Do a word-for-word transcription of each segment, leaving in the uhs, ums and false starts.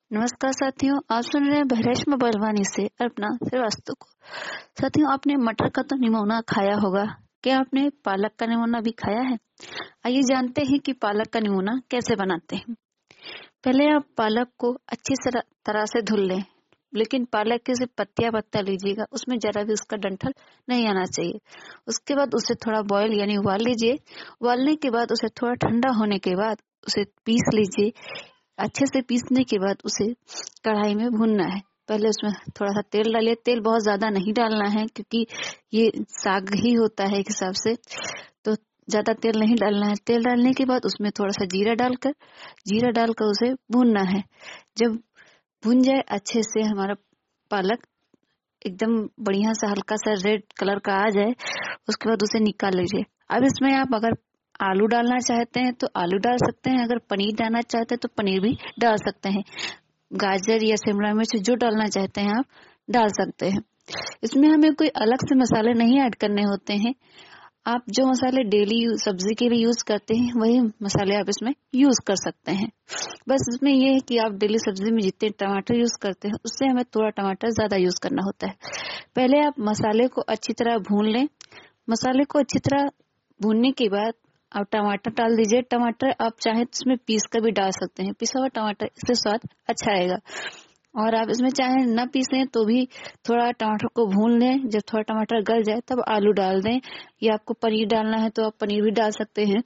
नमस्कार साथियों, आप सुन रहे हैं बहरेश बलवानी से अर्पणा श्रीवास्तव को। साथियों, आपने मटर का तो निमोना खाया होगा। क्या आपने पालक का निमोना भी खाया है? आइए जानते हैं कि पालक का निमोना कैसे बनाते हैं। पहले आप पालक को अच्छी तरह से धुल लें, लेकिन पालक की सिर्फ पत्तियां पत्ता लीजिएगा, उसमें जरा भी उसका डंठल नहीं आना चाहिए। उसके बाद उसे थोड़ा बॉयल यानी उबाल लीजिए। उबालने के बाद उसे थोड़ा ठंडा होने के बाद उसे पीस लीजिए। अच्छे से पीसने के बाद उसे कढ़ाई में भूनना है। पहले उसमें थोड़ा सा तेल डालिए। तेल बहुत ज्यादा नहीं डालना है क्योंकि ये साग ही होता है एक हिसाब से, तो ज्यादा तेल नहीं डालना है। तेल डालने के बाद उसमें थोड़ा सा जीरा डालकर जीरा डालकर उसे भूनना है। जब भून जाए अच्छे से हमारा पालक एकदम बढ़िया सा हल्का सा रेड कलर का आ जाए, उसके बाद उसे निकाल लीजिए। अब इसमें आप अगर आलू डालना चाहते हैं तो आलू डाल सकते हैं, अगर पनीर डालना चाहते हैं तो पनीर भी डाल सकते हैं। गाजर या शिमला मिर्च जो डालना चाहते हैं आप डाल सकते हैं। इसमें हमें कोई अलग से मसाले नहीं ऐड करने होते हैं। आप जो मसाले डेली सब्जी के लिए यूज करते हैं वही मसाले आप इसमें यूज कर सकते हैं। बस इसमें यह है कि आप डेली सब्जी में जितने टमाटर यूज करते हैं उससे हमें थोड़ा टमाटर ज्यादा यूज करना होता है। पहले आप मसाले को अच्छी तरह भून लें। मसाले को अच्छी तरह भूनने के बाद आप टमाटर डाल दीजिए। टमाटर आप चाहे तो इसमें पीस कर भी डाल सकते हैं। पिसा हुआ टमाटर, इससे स्वाद अच्छा आएगा। और आप इसमें चाहे न पीसें तो भी थोड़ा टमाटर को भून लें। जब थोड़ा टमाटर गल जाए तब आलू डाल दें, या आपको पनीर डालना है तो आप पनीर भी डाल सकते हैं।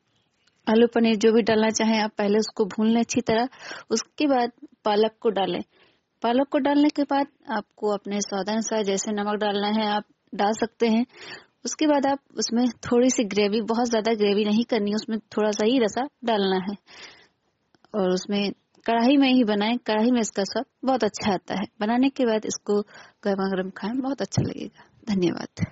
आलू पनीर जो भी डालना चाहें आप पहले उसको भून लें अच्छी तरह। उसके बाद पालक को डालें। पालक को डालने के बाद आपको अपने स्वादानुसार जैसे नमक डालना है आप डाल सकते हैं। उसके बाद आप उसमें थोड़ी सी ग्रेवी, बहुत ज्यादा ग्रेवी नहीं करनी, उसमें थोड़ा सा ही रसा डालना है। और उसमें कढ़ाई में ही बनाएं, कढ़ाई में इसका स्वाद बहुत अच्छा आता है। बनाने के बाद इसको गर्मा गर्म खाएं, बहुत अच्छा लगेगा। धन्यवाद।